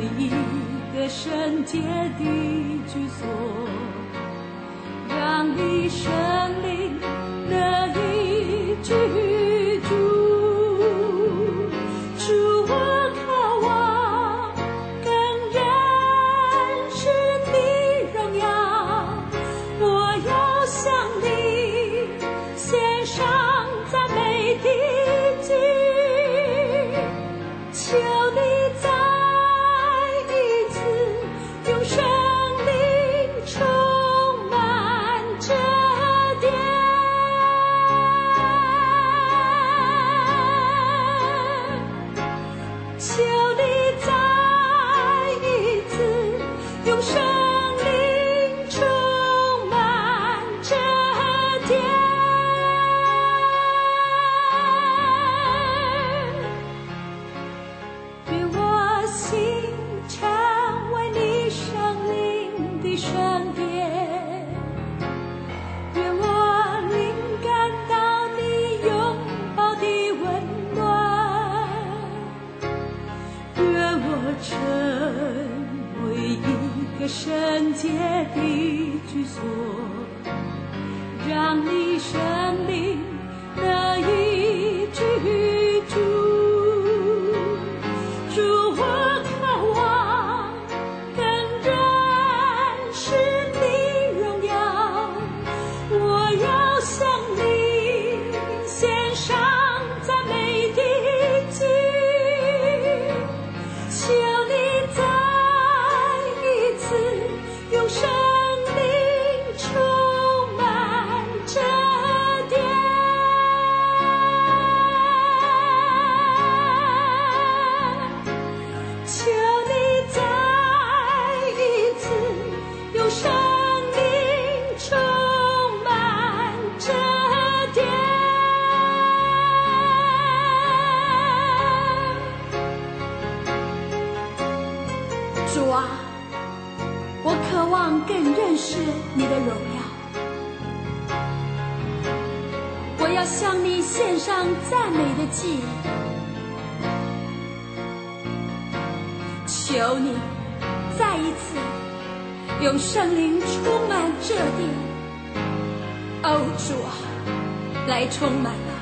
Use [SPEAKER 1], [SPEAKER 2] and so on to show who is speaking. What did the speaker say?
[SPEAKER 1] 为一个圣洁的居所，让你生灵得以居住。主，我渴望更认识你荣耀，我要向你献上赞美的祭，求你再一次用生命充满这殿，求你再一次用生命充满这殿。愿我心成为你生命的圣殿，愿我灵感到你拥抱的温暖，愿我成为一个圣洁的居所，让你生命得以居住。主，我渴望更认识你荣耀，我要向你献上赞美的祭，求你再一次用生命充满这殿，求你再一次用生命充满这殿。主啊，我渴望更认识你的荣耀，我要向你献上赞美的祭，求你再一次用圣灵充满这地。哦，主啊，来充满吧。